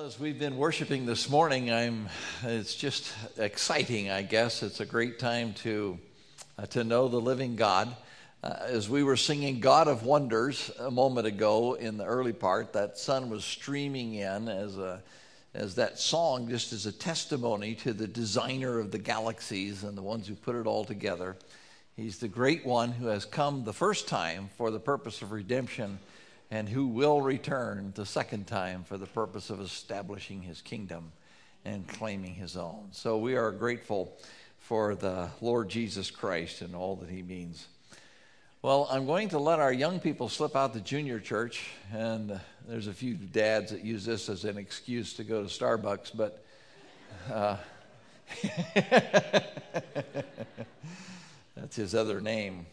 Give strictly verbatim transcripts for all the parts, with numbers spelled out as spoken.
As we've been worshiping this morning, I'm. It's just exciting, I guess. It's a great time to uh, to know the living God. Uh, as we were singing "God of Wonders" a moment ago in the early part, that sun was streaming in as a as that song, just as a testimony to the designer of the galaxies and the ones who put it all together. He's the great one who has come the first time for the purpose of redemption, and who will return the second time for the purpose of establishing his kingdom and claiming his own. So we are grateful for the Lord Jesus Christ and all that he means. Well, I'm going to let our young people slip out the junior church, and uh, there's a few dads that use this as an excuse to go to Starbucks, but uh, that's his other name.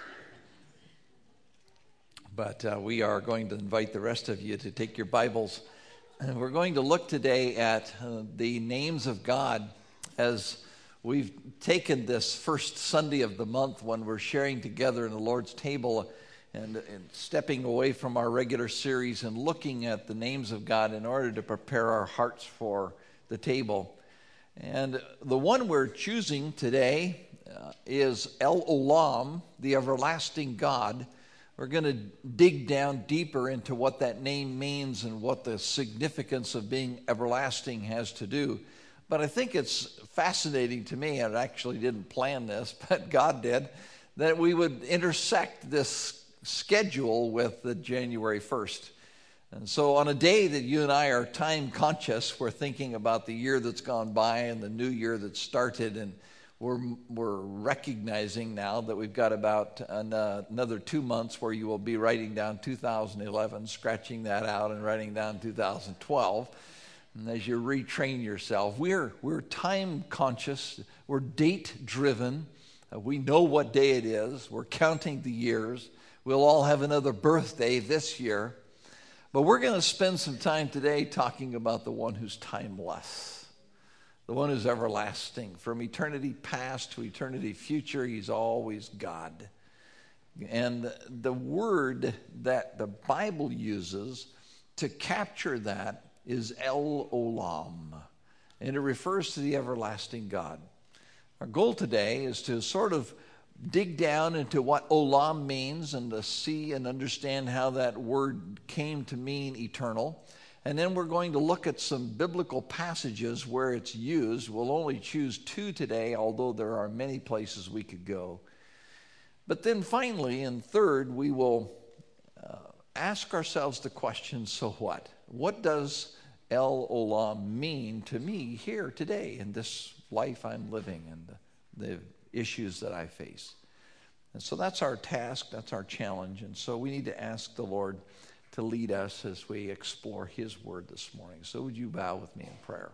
But uh, we are going to invite the rest of you to take your Bibles. And we're going to look today at uh, the names of God as we've taken this first Sunday of the month when we're sharing together in the Lord's table and, and stepping away from our regular series and looking at the names of God in order to prepare our hearts for the table. And the one we're choosing today uh, is El Olam, the everlasting God. We're going to dig down deeper into what that name means and what the significance of being everlasting has to do. But I think it's fascinating to me, and I actually didn't plan this, but God did, that we would intersect this schedule with the January first. And so on a day that you and I are time conscious, we're thinking about the year that's gone by and the new year that started, and We're, we're recognizing now that we've got about an, uh, another two months where you will be writing down two thousand eleven, scratching that out and writing down two thousand twelve. And as you retrain yourself, we're, we're time conscious, we're date driven. Uh, we know what day it is. We're counting the years. We'll all have another birthday this year. But we're going to spend some time today talking about the one who's timeless. The one who's everlasting. From eternity past to eternity future, he's always God. And the word that the Bible uses to capture that is El Olam. And it refers to the everlasting God. Our goal today is to sort of dig down into what Olam means and to see and understand how that word came to mean eternal. And then we're going to look at some biblical passages where it's used. We'll only choose two today, although there are many places we could go. But then finally, and third, we will uh, ask ourselves the question, so what? What does El Olam mean to me here today in this life I'm living and the, the issues that I face? And so that's our task, that's our challenge. And so we need to ask the Lord to lead us as we explore his word this morning. So would you bow with me in prayer?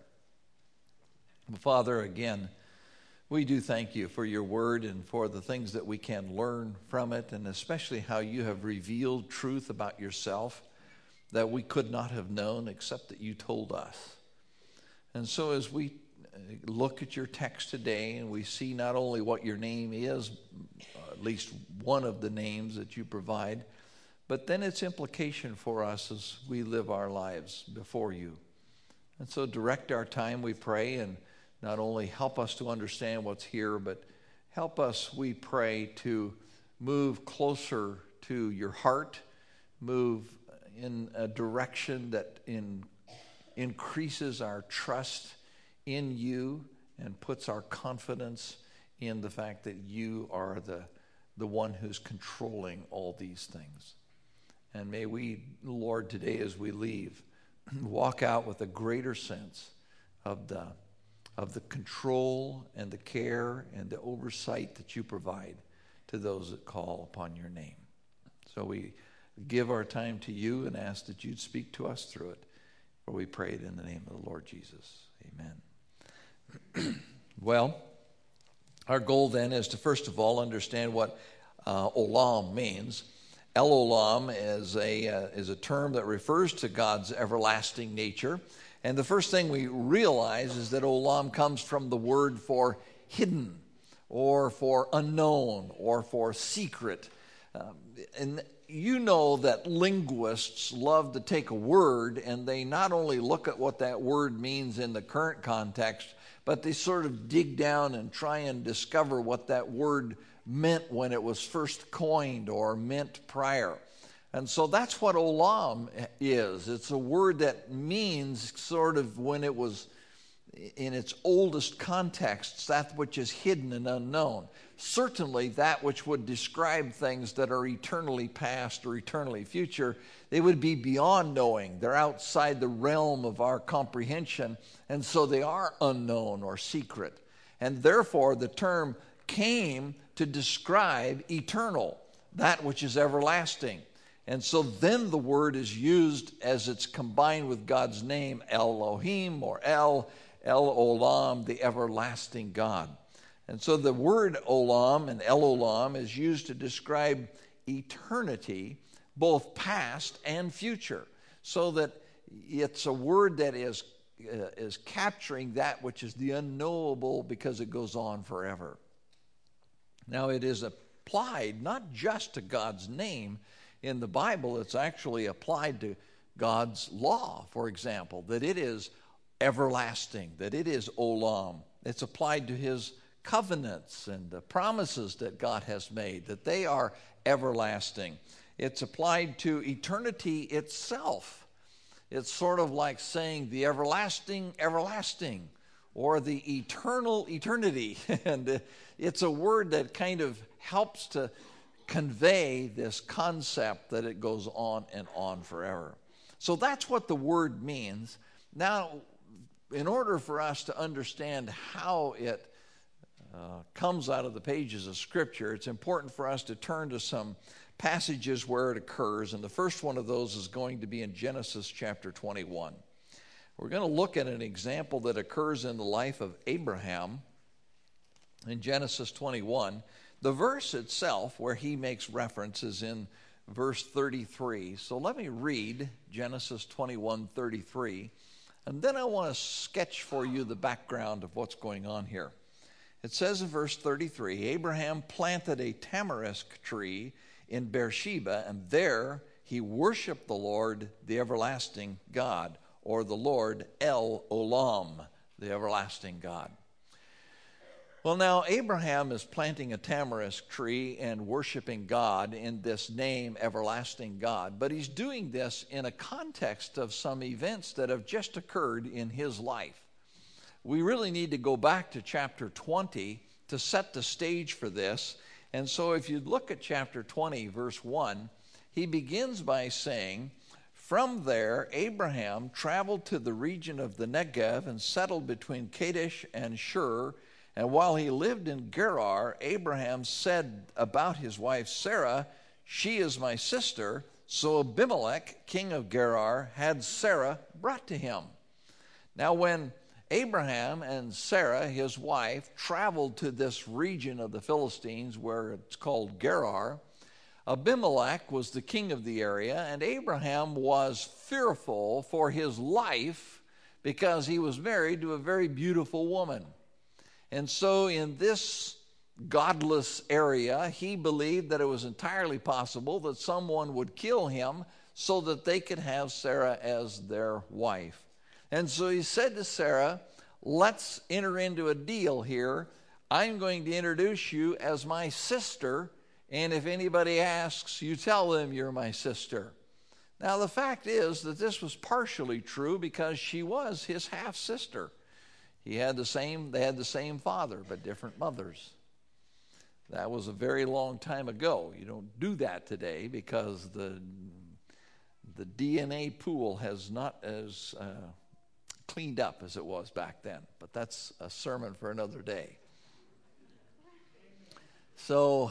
Father, again, we do thank you for your word and for the things that we can learn from it, and especially how you have revealed truth about yourself that we could not have known except that you told us. And so as we look at your text today and we see not only what your name is, at least one of the names that you provide, but then its implication for us as we live our lives before you. And so direct our time, we pray, and not only help us to understand what's here, but help us, we pray, to move closer to your heart, move in a direction that in, increases our trust in you and puts our confidence in the fact that you are the, the one who's controlling all these things. And may we, Lord, today as we leave, walk out with a greater sense of the, of the control and the care and the oversight that you provide to those that call upon your name. So we give our time to you and ask that you'd speak to us through it. For we pray it in the name of the Lord Jesus. Amen. Well, our goal then is to first of all understand what uh, Olam means. El Olam is a, uh, is a term that refers to God's everlasting nature. And the first thing we realize is that Olam comes from the word for hidden or for unknown or for secret. Um, and you know that linguists love to take a word and they not only look at what that word means in the current context, but they sort of dig down and try and discover what that word meant when it was first coined or meant prior. And so that's what olam is. It's a word that means sort of when it was in its oldest contexts, that which is hidden and unknown. Certainly that which would describe things that are eternally past or eternally future, they would be beyond knowing. They're outside the realm of our comprehension, and so they are unknown or secret. And therefore the term came to describe eternal, that which is everlasting. And so then the word is used as it's combined with God's name, Elohim or El, El Olam, the everlasting God. And so the word Olam and El Olam is used to describe eternity, both past and future, so that it's a word that is, uh, is capturing that which is the unknowable because it goes on forever. Now it is applied not just to God's name in the Bible, it's actually applied to God's law, for example, that it is everlasting, that it is Olam. It's applied to his covenants and the promises that God has made, that they are everlasting. It's applied to eternity itself. It's sort of like saying the everlasting, everlasting, or the eternal eternity. And it's a word that kind of helps to convey this concept that it goes on and on forever. So that's what the word means. Now, in order for us to understand how it uh, comes out of the pages of Scripture, it's important for us to turn to some passages where it occurs, and the first one of those is going to be in Genesis chapter twenty-one. We're going to look at an example that occurs in the life of Abraham in Genesis twenty-one. The verse itself, where he makes reference, is in verse thirty-three. So let me read Genesis twenty-one thirty-three, and then I want to sketch for you the background of what's going on here. It says in verse thirty-three, Abraham planted a tamarisk tree in Beersheba, and there he worshiped the Lord, the everlasting God, or the Lord El Olam, the everlasting God. Well, now, Abraham is planting a tamarisk tree and worshiping God in this name, everlasting God. But he's doing this in a context of some events that have just occurred in his life. We really need to go back to chapter twenty to set the stage for this. And so if you look at chapter twenty, verse one, he begins by saying, from there, Abraham traveled to the region of the Negev and settled between Kadesh and Shur. And while he lived in Gerar, Abraham said about his wife Sarah, she is my sister. So Abimelech, king of Gerar, had Sarah brought to him. Now when Abraham and Sarah, his wife, traveled to this region of the Philistines where it's called Gerar, Abimelech was the king of the area, and Abraham was fearful for his life because he was married to a very beautiful woman. And so in this godless area, he believed that it was entirely possible that someone would kill him so that they could have Sarah as their wife. And so he said to Sarah, let's enter into a deal here. I'm going to introduce you as my sister, and if anybody asks, you tell them you're my sister. Now the fact is that this was partially true because she was his half-sister. He had the same, they had the same father, but different mothers. That was a very long time ago. You don't do that today because the, the D N A pool has not as uh, cleaned up as it was back then. But that's a sermon for another day. So,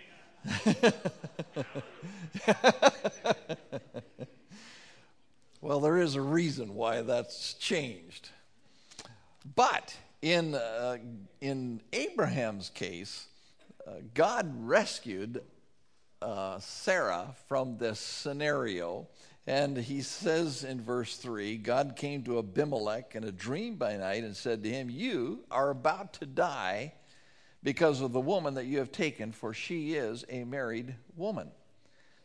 well, there is a reason why that's changed. But in, uh, in Abraham's case, uh, God rescued uh, Sarah from this scenario. And he says in verse three, God came to Abimelech in a dream by night and said to him, you are about to die because of the woman that you have taken, for she is a married woman.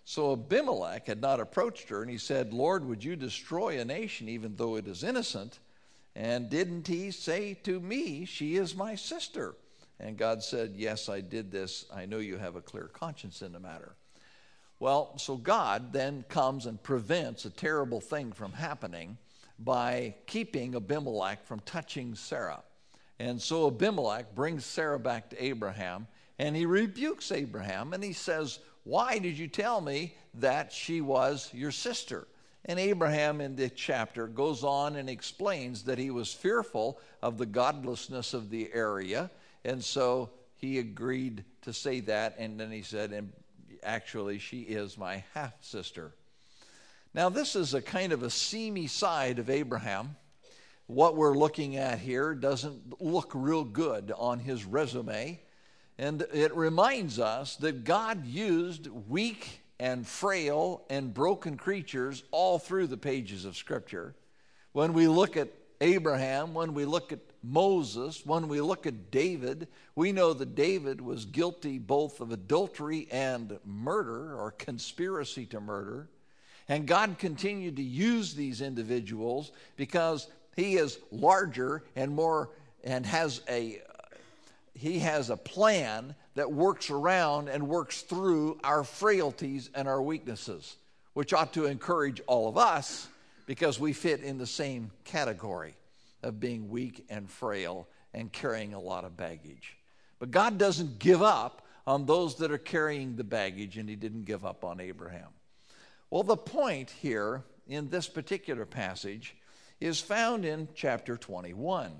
So Abimelech had not approached her, and he said, Lord, would you destroy a nation even though it is innocent? And didn't he say to me, she is my sister? And God said, yes, I did this. I know you have a clear conscience in the matter. Well, so God then comes and prevents a terrible thing from happening by keeping Abimelech from touching Sarah. And so Abimelech brings Sarah back to Abraham, and he rebukes Abraham, and he says, why did you tell me that she was your sister? And Abraham in this chapter goes on and explains that he was fearful of the godlessness of the area, and so he agreed to say that, and then he said, and actually she is my half-sister. Now this is a kind of a seamy side of Abraham. What we're looking at here doesn't look real good on his resume, and it reminds us that God used weak and frail and broken creatures all through the pages of Scripture. When we look at Abraham, when we look at Moses, when we look at David, we know that David was guilty both of adultery and murder, or conspiracy to murder. And God continued to use these individuals because he is larger and more, and has a he has a plan that works around and works through our frailties and our weaknesses, which ought to encourage all of us because we fit in the same category of being weak and frail and carrying a lot of baggage. But God doesn't give up on those that are carrying the baggage, and he didn't give up on Abraham. Well, the point here in this particular passage is found in chapter twenty-one.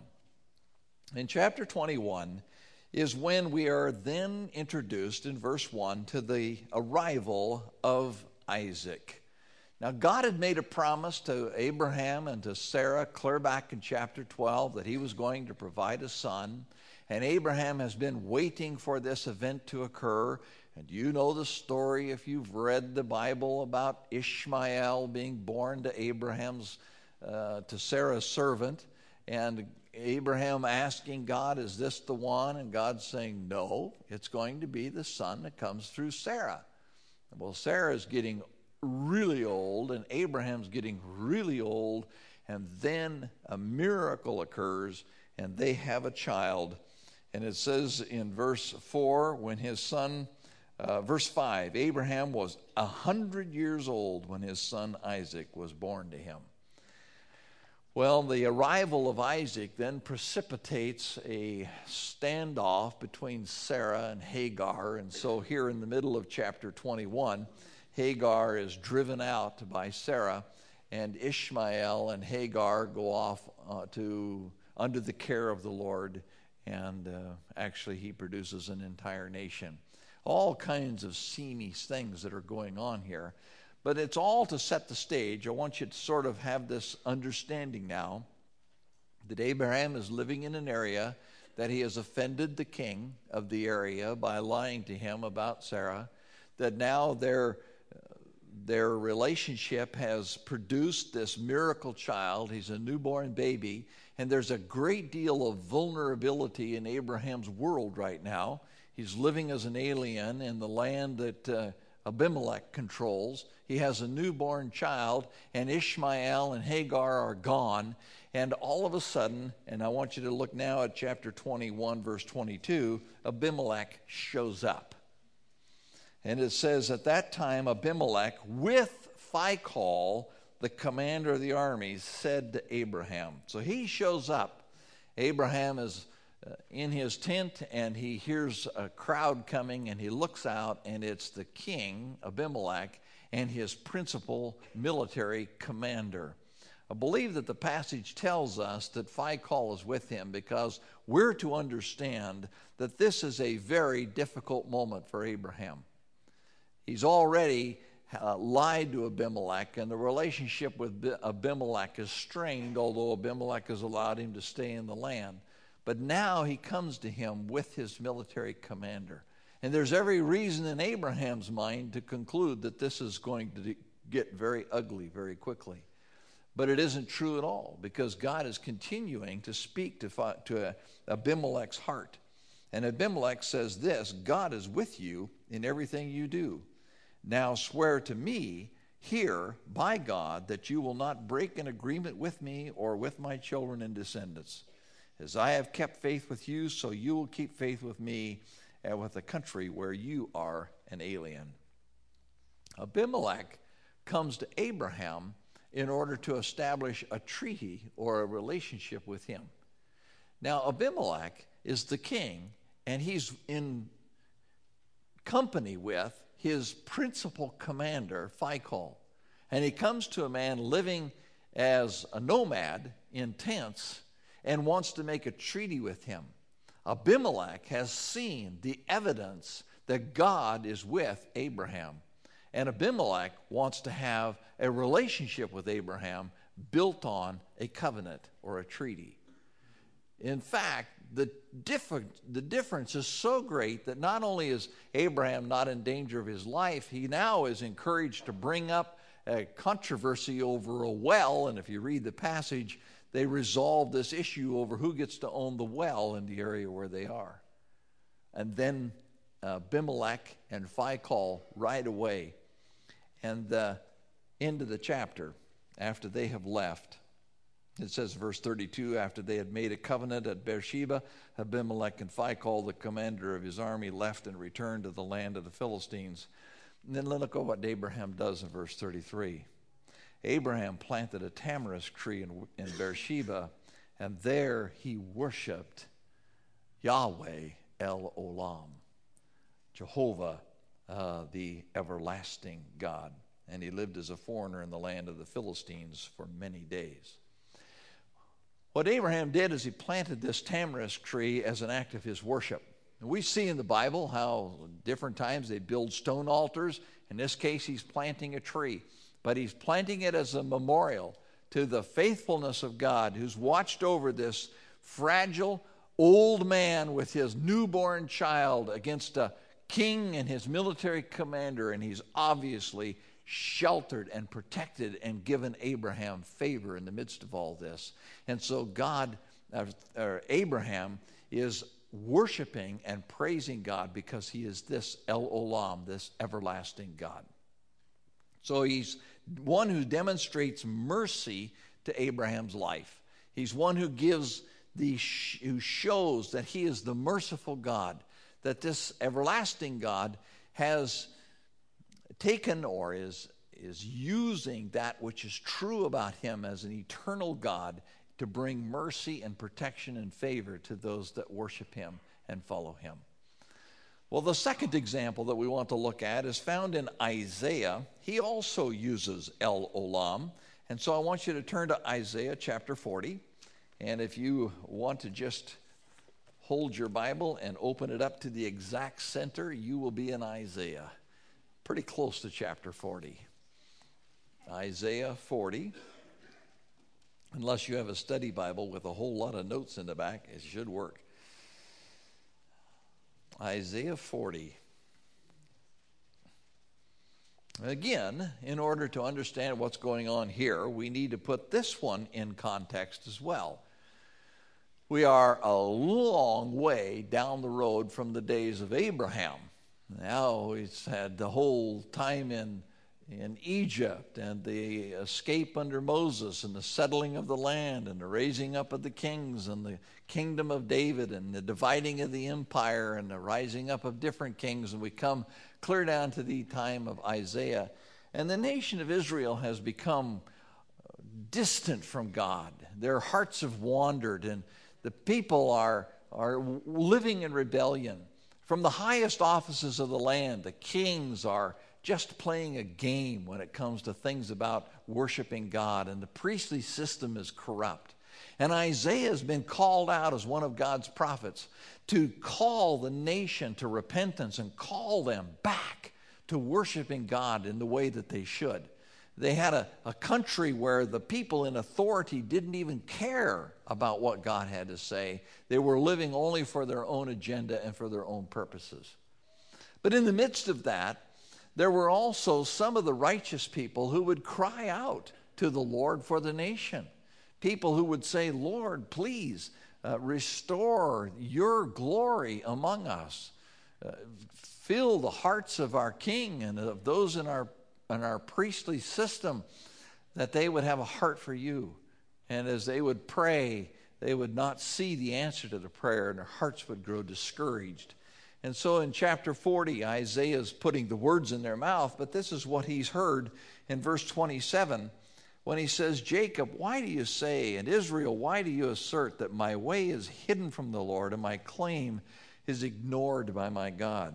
In chapter twenty-one is when we are then introduced in verse one to the arrival of Isaac. Now, God had made a promise to Abraham and to Sarah clear back in chapter twelve that he was going to provide a son, and Abraham has been waiting for this event to occur. And you know the story if you've read the Bible about Ishmael being born to Abraham's, uh, to Sarah's servant, and Abraham asking God, is this the one? And God saying, no, it's going to be the son that comes through Sarah. Well, Sarah's getting really old, and Abraham's getting really old, and then a miracle occurs, and they have a child. And it says in verse four, when his son, uh, verse five, Abraham was a hundred years old when his son Isaac was born to him. Well, the arrival of Isaac then precipitates a standoff between Sarah and Hagar. And so here in the middle of chapter twenty-one, Hagar is driven out by Sarah, and Ishmael and Hagar go off uh, to under the care of the Lord, and uh, actually he produces an entire nation. All kinds of seamy things that are going on here. But it's all to set the stage. I want you to sort of have this understanding now that Abraham is living in an area that he has offended the king of the area by lying to him about Sarah, that now their, their relationship has produced this miracle child. He's a newborn baby, and there's a great deal of vulnerability in Abraham's world right now. He's living as an alien in the land that uh, Abimelech controls. He has a newborn child, and Ishmael and Hagar are gone. And all of a sudden, and I want you to look now at chapter twenty-one, verse twenty-two, Abimelech shows up. And it says, at that time, Abimelech, with Phicol, the commander of the armies, said to Abraham. So he shows up. Abraham is Uh, in his tent, and he hears a crowd coming, and he looks out, and it's the king, Abimelech, and his principal military commander. I believe that the passage tells us that Phicol is with him because we're to understand that this is a very difficult moment for Abraham. He's already uh, lied to Abimelech, and the relationship with Abimelech is strained, although Abimelech has allowed him to stay in the land. But now he comes to him with his military commander. And there's every reason in Abraham's mind to conclude that this is going to get very ugly very quickly. But it isn't true at all, because God is continuing to speak to, to Abimelech's heart. And Abimelech says this, God is with you in everything you do. Now swear to me here by God that you will not break an agreement with me or with my children and descendants. As I have kept faith with you, so you will keep faith with me and with the country where you are an alien." Abimelech comes to Abraham in order to establish a treaty or a relationship with him. Now, Abimelech is the king, and he's in company with his principal commander, Phicol. And he comes to a man living as a nomad in tents and wants to make a treaty with him. Abimelech has seen the evidence that God is with Abraham. And Abimelech wants to have a relationship with Abraham built on a covenant or a treaty. In fact, the, differ- the difference is so great that not only is Abraham not in danger of his life, he now is encouraged to bring up a controversy over a well. And if you read the passage, they resolve this issue over who gets to own the well in the area where they are. And then uh, Abimelech and Phicol ride away. And the end of the chapter, after they have left, it says, verse thirty-two, after they had made a covenant at Beersheba, Abimelech and Phicol, the commander of his army, left and returned to the land of the Philistines. And then look at what Abraham does in verse thirty-three. Abraham planted a tamarisk tree in, in Beersheba, and there he worshiped Yahweh El Olam, Jehovah, uh, the everlasting God. And he lived as a foreigner in the land of the Philistines for many days. What Abraham did is he planted this tamarisk tree as an act of his worship. And we see in the Bible how different times they build stone altars. In this case, he's planting a tree. But he's planting it as a memorial to the faithfulness of God, who's watched over this fragile old man with his newborn child against a king and his military commander. And he's obviously sheltered and protected and given Abraham favor in the midst of all this. And so God, uh, or Abraham, is worshiping and praising God because he is this El Olam, this everlasting God. So he's one who demonstrates mercy to Abraham's life. He's one who gives the, who shows that he is the merciful God, that this everlasting God has taken or is, is using that which is true about him as an eternal God to bring mercy and protection and favor to those that worship him and follow him. Well, the second example that we want to look at is found in Isaiah. He also uses El Olam. And so I want you to turn to Isaiah chapter forty. And if you want to just hold your Bible and open it up to the exact center, you will be in Isaiah. Pretty close to chapter forty. Isaiah forty. Unless you have a study Bible with a whole lot of notes in the back, it should work. Isaiah forty. Again, in order to understand what's going on here, we need to put this one in context as well. We are a long way down the road from the days of Abraham. Now he's had the whole time in, in Egypt and the escape under Moses and the settling of the land and the raising up of the kings and the kingdom of David and the dividing of the empire and the rising up of different kings. And we come clear down to the time of Isaiah. And the nation of Israel has become distant from God. Their hearts have wandered, and the people are, are living in rebellion. From the highest offices of the land, the kings are just playing a game when it comes to things about worshiping God, and the priestly system is corrupt. And Isaiah has been called out as one of God's prophets to call the nation to repentance and call them back to worshiping God in the way that they should. They had a, a country where the people in authority didn't even care about what God had to say. They were living only for their own agenda and for their own purposes. But in the midst of that, there were also some of the righteous people who would cry out to the Lord for the nation. People who would say, Lord, please uh, restore your glory among us. uh, fill the hearts of our king and of those in our, in our priestly system, that they would have a heart for you. And as they would pray, they would not see the answer to the prayer, and their hearts would grow discouraged. And so in chapter forty, Isaiah is putting the words in their mouth, but this is what he's heard in verse twenty-seven, when he says, Jacob, why do you say, and Israel, why do you assert that my way is hidden from the Lord, and my claim is ignored by my God?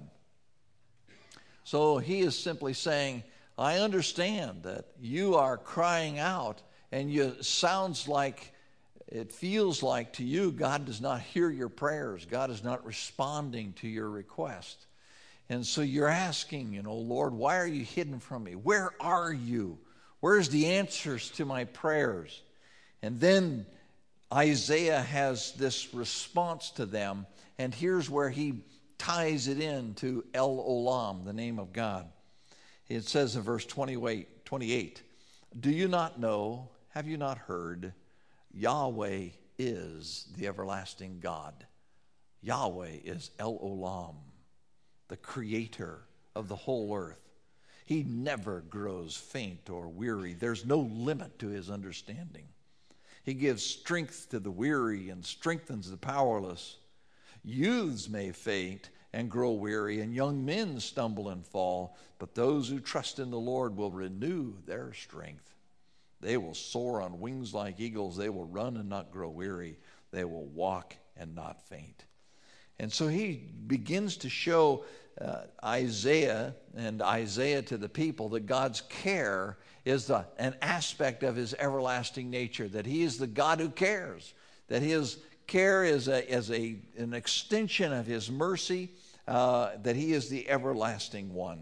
So he is simply saying, I understand that you are crying out, and you, it sounds like, it feels like to you God does not hear your prayers. God is not responding to your request. And so you're asking, you know, Lord, why are you hidden from me? Where are you? Where's the answers to my prayers? And then Isaiah has this response to them, and here's where he ties it in to El Olam, the name of God. It says in verse twenty-eight, twenty-eight, do you not know, have you not heard, Yahweh is the everlasting God. Yahweh is El Olam, the creator of the whole earth. He never grows faint or weary. There's no limit to his understanding. He gives strength to the weary and strengthens the powerless. Youths may faint and grow weary, and young men stumble and fall, but those who trust in the Lord will renew their strength. They will soar on wings like eagles. They will run and not grow weary. They will walk and not faint. And so he begins to show uh, Isaiah and Isaiah to the people that God's care is the, an aspect of his everlasting nature, that he is the God who cares, that his care is, a, is a, an extension of his mercy, uh, that he is the everlasting one.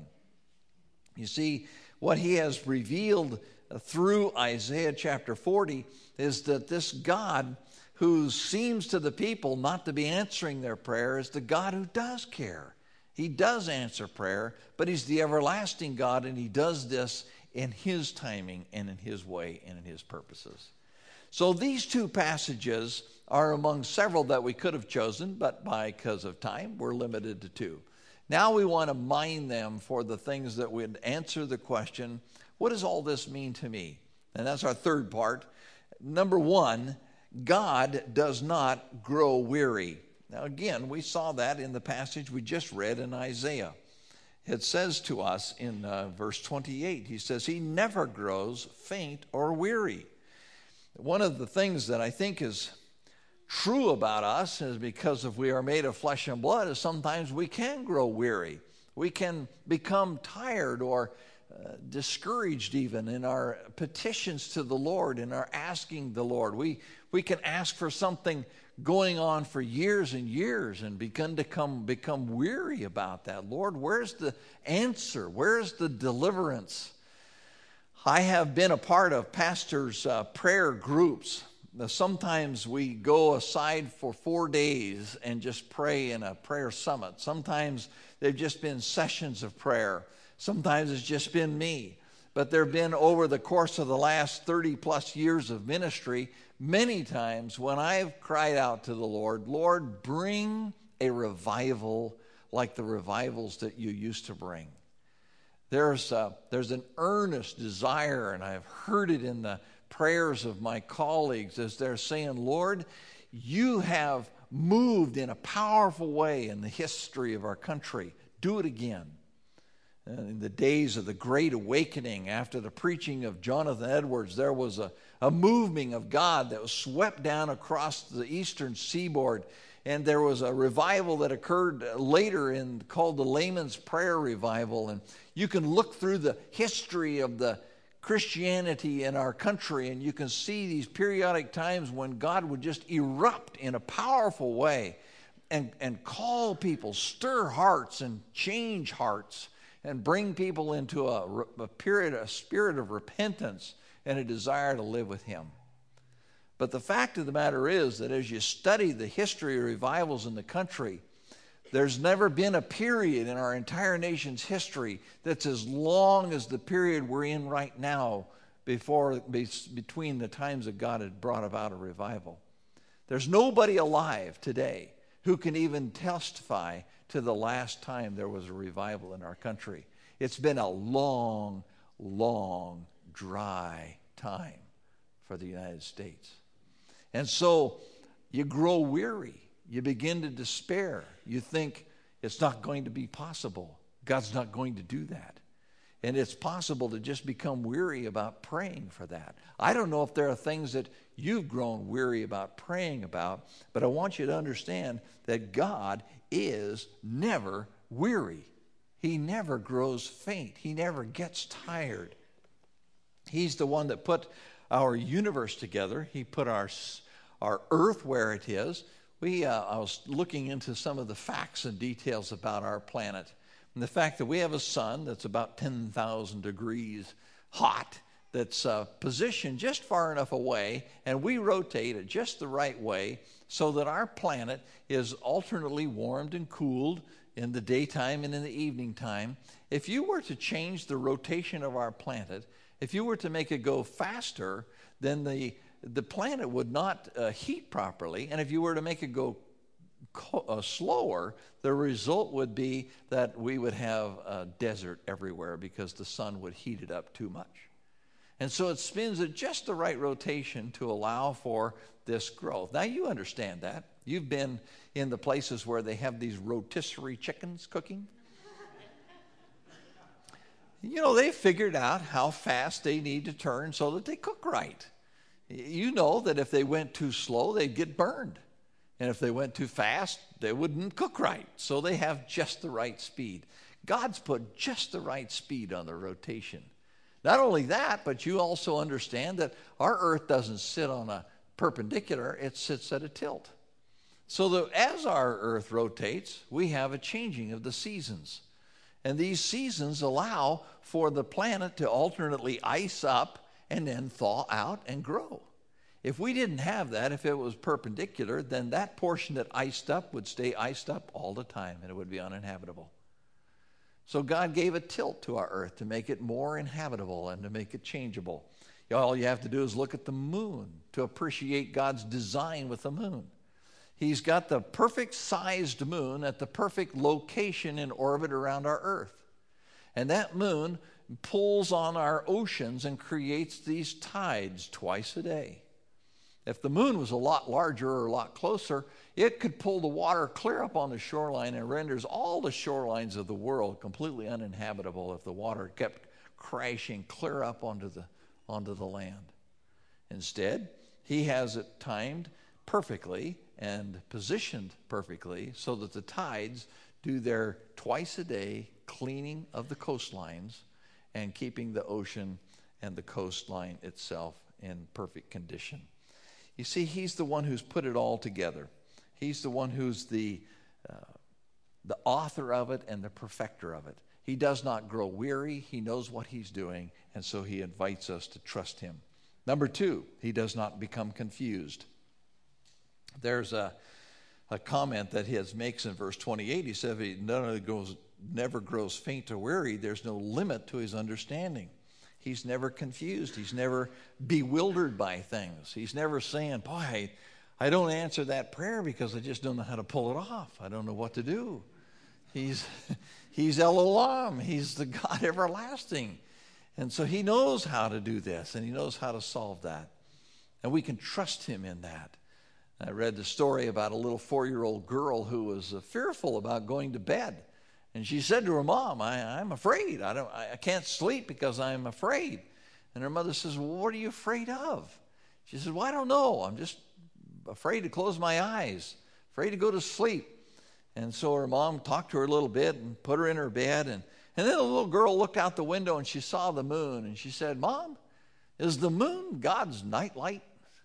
You see, what he has revealed through Isaiah chapter forty is that this God who seems to the people not to be answering their prayer is the God who does care. He does answer prayer, but he's the everlasting God, and he does this in his timing and in his way and in his purposes. So these two passages are among several that we could have chosen, but because of time, we're limited to two. Now we want to mine them for the things that would answer the question, what does all this mean to me? And that's our third part. Number one, God does not grow weary. Now again, we saw that in the passage we just read in Isaiah. It says to us in uh, verse twenty-eight, he says, he never grows faint or weary. One of the things that I think is true about us is because if we are made of flesh and blood, is sometimes we can grow weary. We can become tired or uh, discouraged even in our petitions to the Lord, in our asking the Lord. We, we can ask for something going on for years and years and begin to come, become weary about that. Lord, where's the answer? Where's the deliverance? I have been a part of pastors' uh, prayer groups. Now, sometimes we go aside for four days and just pray in a prayer summit. Sometimes they've just been sessions of prayer. Sometimes it's just been me. But there have been, over the course of the last thirty plus years of ministry, many times when I've cried out to the Lord, Lord, bring a revival like the revivals that you used to bring. There's, uh, there's an earnest desire, and I've heard it in the prayers of my colleagues as they're saying, Lord, you have moved in a powerful way in the history of our country. Do it again. And in the days of the Great Awakening, after the preaching of Jonathan Edwards, there was a, a moving of God that was swept down across the eastern seaboard. And there was a revival that occurred later in called the Layman's Prayer Revival. And you can look through the history of the Christianity in our country, and you can see these periodic times when God would just erupt in a powerful way and, and call people, stir hearts and change hearts, and bring people into a, a period, a spirit of repentance and a desire to live with him. But the fact of the matter is that as you study the history of revivals in the country, there's never been a period in our entire nation's history that's as long as the period we're in right now before, between the times that God had brought about a revival. There's nobody alive today who can even testify to the last time there was a revival in our country. It's been a long, long, dry time for the United States. And so you grow weary. You begin to despair. You think it's not going to be possible. God's not going to do that. And it's possible to just become weary about praying for that. I don't know if there are things that you've grown weary about praying about, but I want you to understand that God is never weary. He never grows faint. He never gets tired. He's the one that put our universe together. He put our, our earth where it is. We, uh, I was looking into some of the facts and details about our planet. And the fact that we have a sun that's about ten thousand degrees hot, that's uh, positioned just far enough away, and we rotate it just the right way so that our planet is alternately warmed and cooled in the daytime and in the evening time. If you were to change the rotation of our planet, if you were to make it go faster, then the, the planet would not uh, heat properly. And if you were to make it go co- uh, slower, the result would be that we would have a desert everywhere because the sun would heat it up too much. And so it spins at just the right rotation to allow for this growth. Now you understand that. You've been in the places where they have these rotisserie chickens cooking. You know, they figured out how fast they need to turn so that they cook right. You know that if they went too slow, they'd get burned. And if they went too fast, they wouldn't cook right. So they have just the right speed. God's put just the right speed on the rotation. Not only that, but you also understand that our earth doesn't sit on a perpendicular, it sits at a tilt. So that as our earth rotates, we have a changing of the seasons. And these seasons allow for the planet to alternately ice up and then thaw out and grow. If we didn't have that, if it was perpendicular, then that portion that iced up would stay iced up all the time and it would be uninhabitable. So God gave a tilt to our earth to make it more inhabitable and to make it changeable. All you have to do is look at the moon to appreciate God's design with the moon. He's got the perfect sized moon at the perfect location in orbit around our earth. And that moon pulls on our oceans and creates these tides twice a day. If the moon was a lot larger or a lot closer, it could pull the water clear up on the shoreline and renders all the shorelines of the world completely uninhabitable if the water kept crashing clear up onto the, onto the land. Instead, he has it timed perfectly and positioned perfectly so that the tides do their twice a day cleaning of the coastlines and keeping the ocean and the coastline itself in perfect condition. You see, he's the one who's put it all together. He's the one who's the, uh, the author of it and the perfecter of it. He does not grow weary. He knows what he's doing, and so he invites us to trust him. Number two, he does not become confused. There's a, a comment that he has, makes in verse twenty-eight. He said, he never grows, never grows faint or weary. There's no limit to his understanding. He's never confused. He's never bewildered by things. He's never saying, boy, I, I don't answer that prayer because I just don't know how to pull it off. I don't know what to do. He's, he's El Olam. He's the God everlasting. And so he knows how to do this, and he knows how to solve that. And we can trust him in that. I read the story about a little four-year-old girl who was uh, fearful about going to bed. And she said to her mom, I, I'm afraid. I, don't, I, I can't sleep because I'm afraid. And her mother says, well, what are you afraid of? She says, well, I don't know. I'm just afraid to close my eyes, afraid to go to sleep. And so her mom talked to her a little bit and put her in her bed. And, and then the little girl looked out the window and she saw the moon. And she said, Mom, is the moon God's nightlight?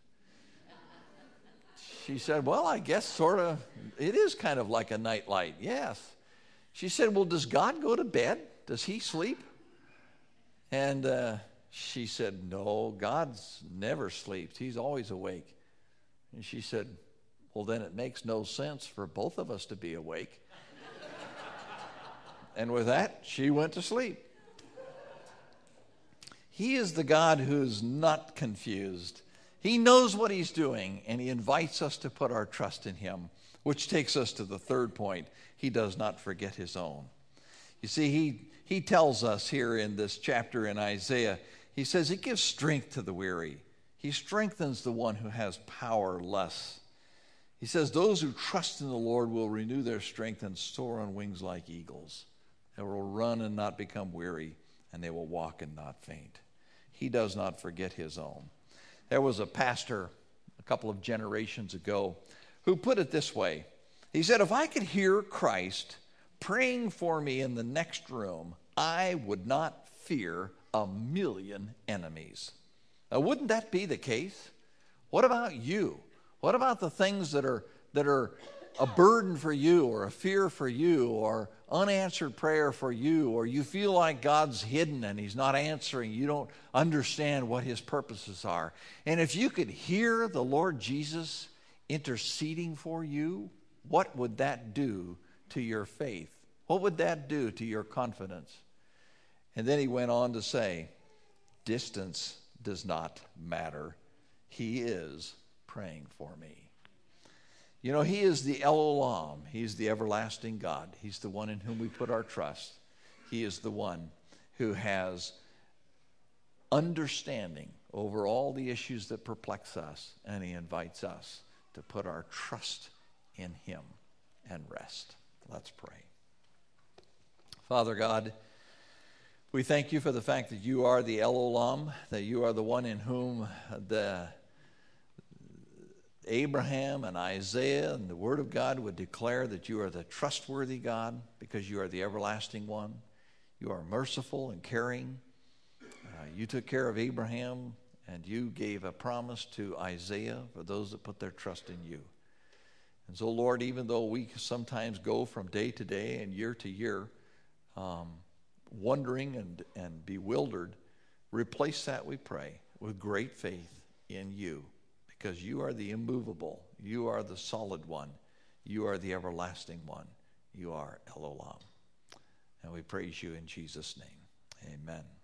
She said, well, I guess sort of, it is kind of like a nightlight, yes. She said, well, does God go to bed? Does he sleep? And uh, she said, no, God's never sleeps. He's always awake. And she said, well, then it makes no sense for both of us to be awake. And with that, she went to sleep. He is the God who's not confused. He knows what he's doing, and he invites us to put our trust in him, which takes us to the third point. He does not forget his own. You see, he, he tells us here in this chapter in Isaiah, he says he gives strength to the weary. He strengthens the one who has powerless. He says those who trust in the Lord will renew their strength and soar on wings like eagles. They will run and not become weary, and they will walk and not faint. He does not forget his own. There was a pastor a couple of generations ago who put it this way. He said, if I could hear Christ praying for me in the next room, I would not fear a million enemies. Now, wouldn't that be the case? What about you? What about the things that are that are a burden for you, or a fear for you, or unanswered prayer for you, or you feel like God's hidden and he's not answering, you don't understand what his purposes are. And if you could hear the Lord Jesus interceding for you, what would that do to your faith? What would that do to your confidence? And then he went on to say, distance does not matter. He is praying for me. You know, he is the El Olam. He's the everlasting God. He's the one in whom we put our trust. He is the one who has understanding over all the issues that perplex us, and he invites us to put our trust in him and rest. Let's pray. Father God, we thank you for the fact that you are the El Olam, that you are the one in whom the Abraham and Isaiah and the Word of God would declare that you are the trustworthy God because you are the everlasting one. You are merciful and caring. Uh, you took care of Abraham, and you gave a promise to Isaiah for those that put their trust in you. And so, Lord, even though we sometimes go from day to day and year to year, um, wondering and, and bewildered, replace that, we pray, with great faith in you. Because you are the immovable, you are the solid one, you are the everlasting one, you are El Olam. And we praise you in Jesus' name. Amen.